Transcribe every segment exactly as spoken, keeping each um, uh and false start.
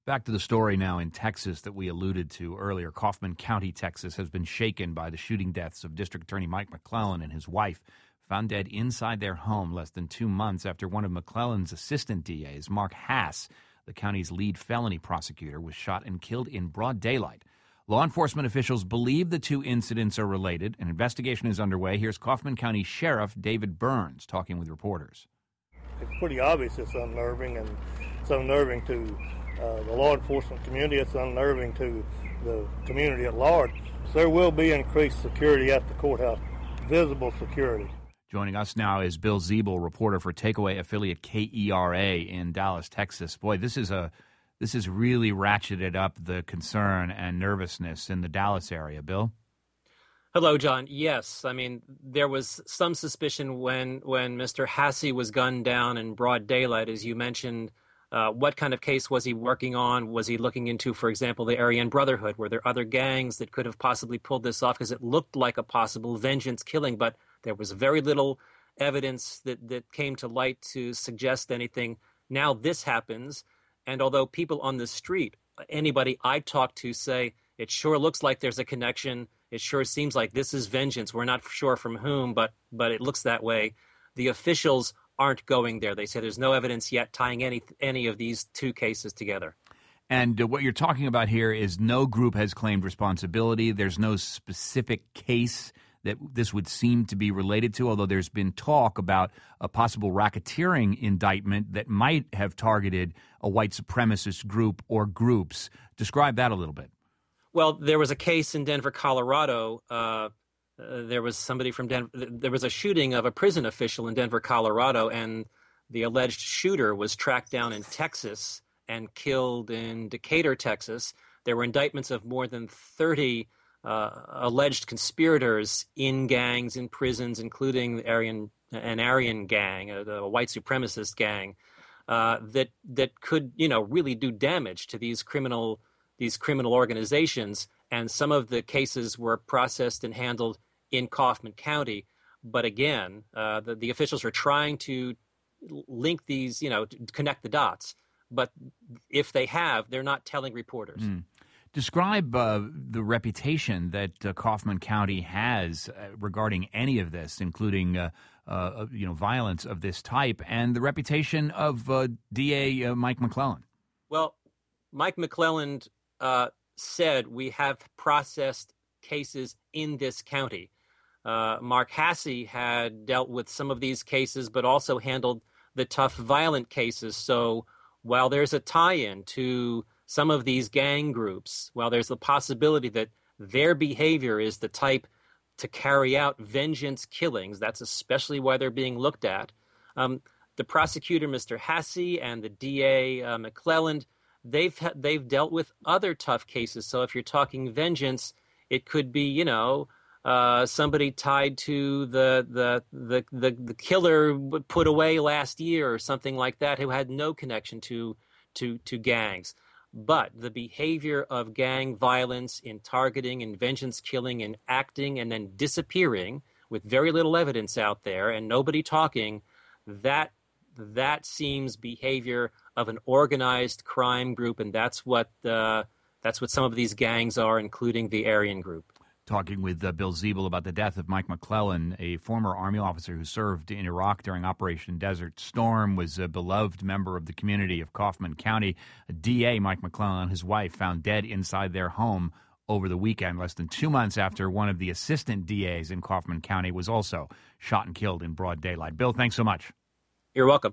Back to the story now in Texas that we alluded to earlier. Kaufman County, Texas, has been shaken by the shooting deaths of District Attorney Mike McClellan and his wife, found dead inside their home less than two months after one of McClellan's assistant D As, Mark Hass, the county's lead felony prosecutor, was shot and killed in broad daylight. Law enforcement officials believe the two incidents are related. An investigation is underway. Here's Kaufman County Sheriff David Burns talking with reporters. It's pretty obvious it's unnerving, and it's unnerving to uh, the law enforcement community. It's unnerving to the community at large. So there will be increased security at the courthouse, visible security. Joining us now is Bill Ziebel, reporter for Takeaway affiliate K E R A in Dallas, Texas. Boy, this is a this has really ratcheted up the concern and nervousness in the Dallas area. Bill? Hello, John. Yes, I mean, there was some suspicion when, when Mister Hasse was gunned down in broad daylight, as you mentioned. Uh, what kind of case was he working on? Was he looking into, for example, the Aryan Brotherhood? Were there other gangs that could have possibly pulled this off? Because it looked like a possible vengeance killing, but there was very little evidence that, that came to light to suggest anything. Now this happens, and although people on the street, anybody I talk to say, it sure looks like there's a connection, it sure seems like this is vengeance. We're not sure from whom, but but it looks that way. The officials aren't going there. They say there's no evidence yet tying any any of these two cases together. And uh, what you're talking about here is no group has claimed responsibility. There's no specific case that this would seem to be related to, although there's been talk about a possible racketeering indictment that might have targeted a white supremacist group or groups. Describe that a little bit. Well, there was a case in Denver, Colorado. Uh, uh, there was somebody from Denver. There was a shooting of a prison official in Denver, Colorado, and the alleged shooter was tracked down in Texas and killed in Decatur, Texas. There were indictments of more than thirty uh, alleged conspirators in gangs, in prisons, including the Aryan, an Aryan gang, a, a white supremacist gang, uh, that that could, you know, really do damage to these criminal these criminal organizations. And some of the cases were processed and handled in Kaufman County. But again, uh, the, the officials are trying to link these, you know, to connect the dots. But if they have, they're not telling reporters. Mm. Describe uh, the reputation that uh, Kaufman County has uh, regarding any of this, including uh, uh, you know violence of this type, and the reputation of uh, D A uh, Mike McClellan. Well, Mike McClellan uh, said we have processed cases in this county. Uh, Mark Hasse had dealt with some of these cases, but also handled the tough, violent cases. So while there's a tie-in to some of these gang groups, while there's the possibility that their behavior is the type to carry out vengeance killings, that's especially why they're being looked at. Um, the prosecutor, Mister Hasse, and the D A, uh, McClellan, they've ha- they've dealt with other tough cases. So if you're talking vengeance, it could be, you know, uh, somebody tied to the, the the the the killer put away last year or something like that, who had no connection to to to gangs. But the behavior of gang violence in targeting and vengeance killing and acting and then disappearing with very little evidence out there and nobody talking, that that seems behavior of an organized crime group, and that's what uh, that's what some of these gangs are, including the Aryan group. Talking with uh, Bill Ziebel about the death of Mike McClellan, a former Army officer who served in Iraq during Operation Desert Storm, was a beloved member of the community of Kaufman County. A D A, Mike McClellan, and his wife found dead inside their home over the weekend, less than two months after one of the assistant D As in Kaufman County was also shot and killed in broad daylight. Bill, thanks so much. You're welcome.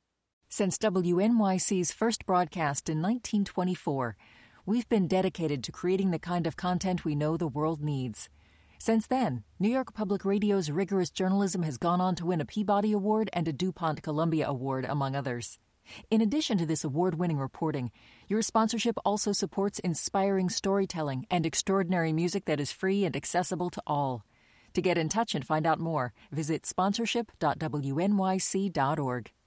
Since W N Y C's first broadcast in nineteen twenty-four, we've been dedicated to creating the kind of content we know the world needs. Since then, New York Public Radio's rigorous journalism has gone on to win a Peabody Award and a DuPont Columbia Award, among others. In addition to this award-winning reporting, your sponsorship also supports inspiring storytelling and extraordinary music that is free and accessible to all. To get in touch and find out more, visit sponsorship dot w n y c dot org.